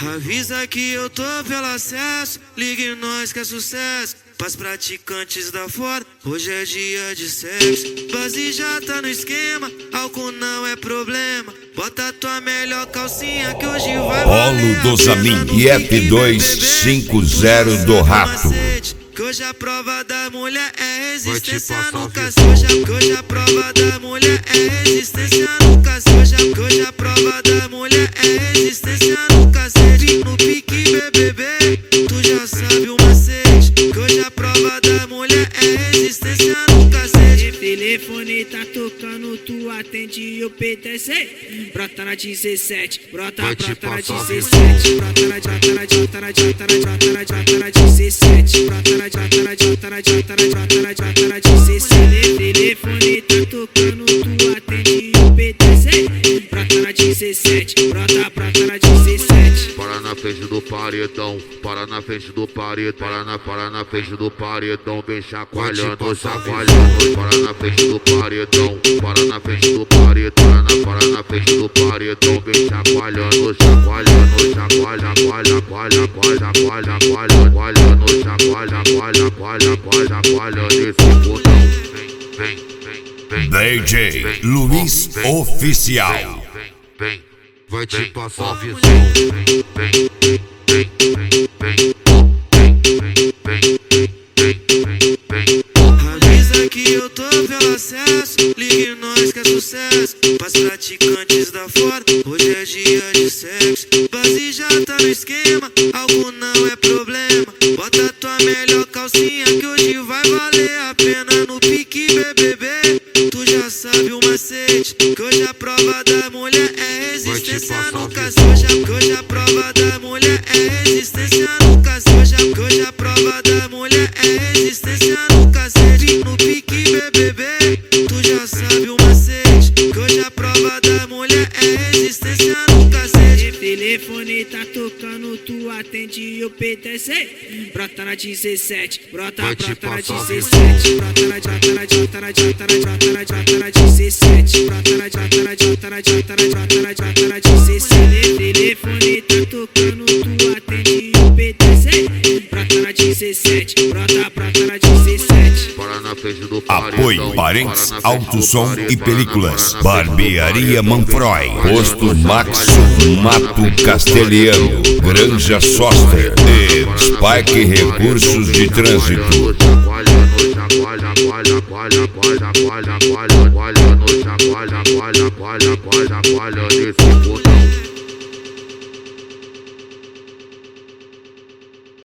Avisa que eu tô pelo acesso, ligue nós que é sucesso. Pras praticantes da fora, hoje é dia de sexo. Base já tá no esquema, álcool não é problema. Bota tua melhor calcinha que hoje vai valer a Polo do Zamin e F250 do Rato. Que hoje a prova da mulher é resistência no cacete. Que hoje a prova da mulher é resistência no cacete. Que hoje a prova da mulher é resistência no cacete. No pique BBB, tu já sabe o macete. Que hoje a prova da mulher é resistência no cacete. O telefone tá tocando, tu atende e o PTC. Brota na 17, brota na 17. Brota na 17, brota na 17. Telefone tá tocando, tu atende e o PTC. Brota na 17, brota na 17. Para na frente do paredão, para na frente do paredão, para na frente do paredão, vem chacoalhando, chacoalhando. Para na frente do paredão, para na frente do paredão, para na frente do paredão, vem chacoalhando, chacoalhando, chacoalha, chacoalha, chacoalha, chacoalha, chacoalha, chacoalha, nesse botão. Vem, DJ Luiz Oficial. Vai te passar visão. Avisa que eu tô pelo acesso, ligue nós que é sucesso. Pras praticantes da fora, hoje é dia de sexo. Base já tá no esquema, algo não é problema. Bota tua melhor calcinha que hoje vai valer a pena. No pique BBB, tu já sabe o macete. Que hoje a prova da mulher é resistência no cacete. Que hoje a prova da mulher é resistência no cacete. Que hoje a prova da mulher é resistência no cacete. No pique BBB, tu já sabe o macete. Que hoje a prova da mulher é resistência no cacete. O telefone tá tocando, tu atende e o PTC. Brota na 17, brota na 17. Brota na 17, brota na 17. Telefone tá tocando, tu atende e o PTC. Brota na 17, brota na 17. Para na frente do Apoio Parentes Alto Som e Películas. Barbearia Manfroy. Posto Maxo Mato Castelhano. Granja Soster e Spike Recursos de Trânsito. Chacoalha, nesse botão.